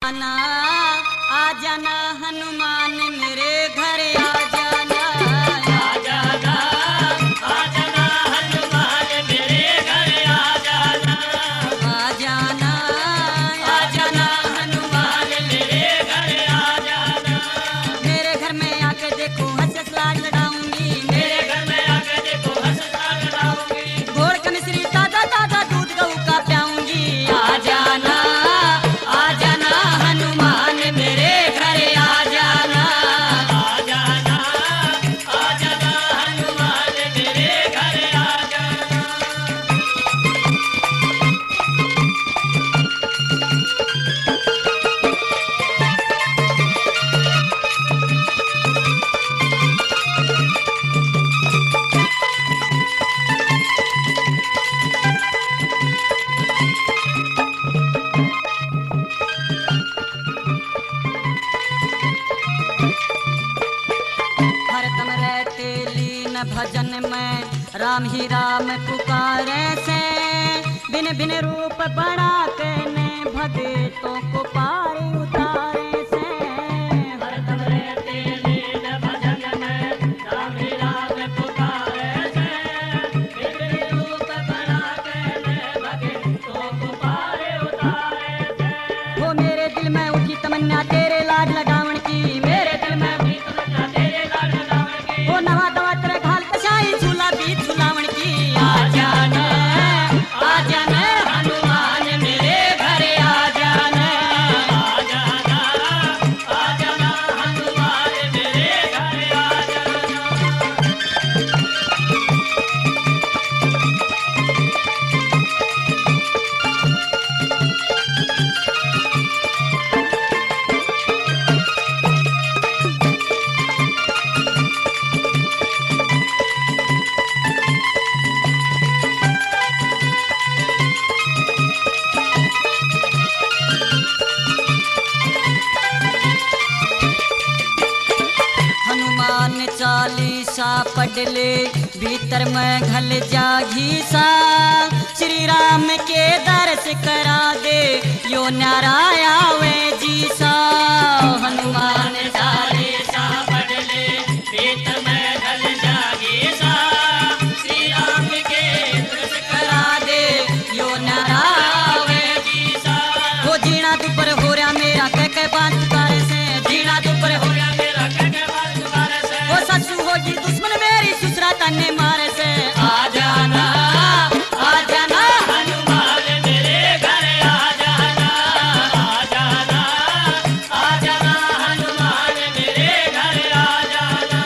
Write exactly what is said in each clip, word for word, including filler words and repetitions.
आना आ जाना हनुमान मेरे घर आ जाना आ जाना आ जाना हनुमान मेरे घर आ जाना आ जाना आ जाना हनुमान मेरे घर आ जाना मेरे घर में आके देखो हंस हंस लाड लड़ाऊंगी मेरे घर में आकर देखो हंस हंस लड़ाऊंगी घोड़ का मिश्री ताजा ताजा दूध गऊ का प्याऊंगी आ जाना आ जाना हनुमान मेरे घर आ जाना आ जाना आ जाना हनुमान मेरे घर आ जाना हरदम रहते लीन भजन में राम ही राम पुकारे से बिन बिन रूप बड़ा कहने भगतों को पार उतारे से हरदम रहते लीन भजन में राम ही राम पुकारे से बिन रूप बड़ा कहने भगतों को पार उतारे से वो मेरे दिल में उठी तमन्ना तेरे लाड लगावण की मेरे दिल में भी तमन्ना तेरे लाड लगावण की वो नवा दवा तेरे घाल कशाई झूला बीच झूलावण की आ जाना आ जाना हनुमान मेरे घर आ जाना आ जाना आ जाना हनुमान मेरे घर आ जाना हनुमान चालीसा पढ़ ले भीतर में घल जागी सा श्री राम के दर्श करा दे यो नाराया वे जी सा हनुमान चालीसा पढ़ ले प्रीत में ढल जागी सा श्री राम के दर्श करा दे यो नाराया वे जी सा वो जीना दुपर हो रहा मेरा कह के बात पुकारे से जीना दुपर हो हो गया मेरा कहके बात तुम्हारे से वो ससु होगी दुश्मन मेरी ससुरा तन्ने मारे से आ जाना आ जाना हनुमान मेरे घर आ जाना आ जाना आ जाना हनुमान मेरे घर आ जाना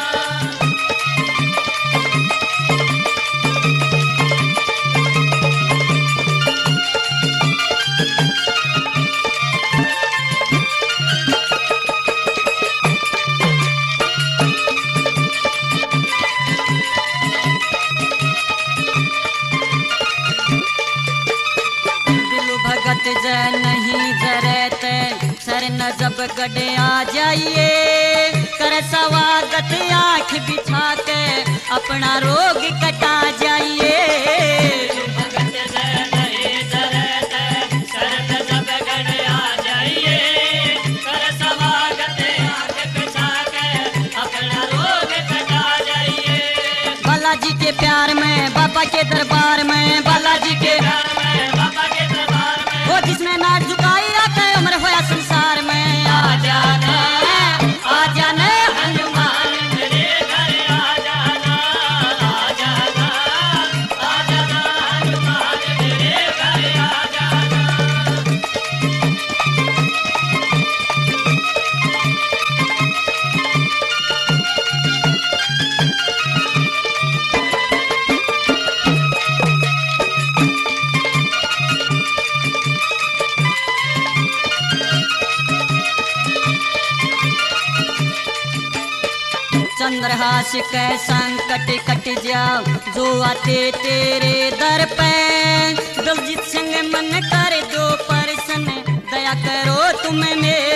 दिलु भगत जय नहीं जरते सर न जब गड़े आ जाइए कर स्वागत आँख बिछा के अपना रोग कटा जाइए भगत जय नहीं जरते शरण जब गढ़ आ जाइए कर समागत आंख बिछा के अपना रोग कटा जाइए बालाजी के प्यार में बाबा के दरबार में बालाजी के घर में बाबा के दरबार में वो जिसमें नाट झुकाई रखे उम्र होया संसार में आ जाना आ जाना हनुमान मेरे घर आ जाना आ जाना आ जाना हनुमान मेरे घर आ जाना चंद्रहास के संकट कट जाओ जो आते तेरे दर पे दलजीत सिंह मन कर दो परसन दया करो तुम मेरे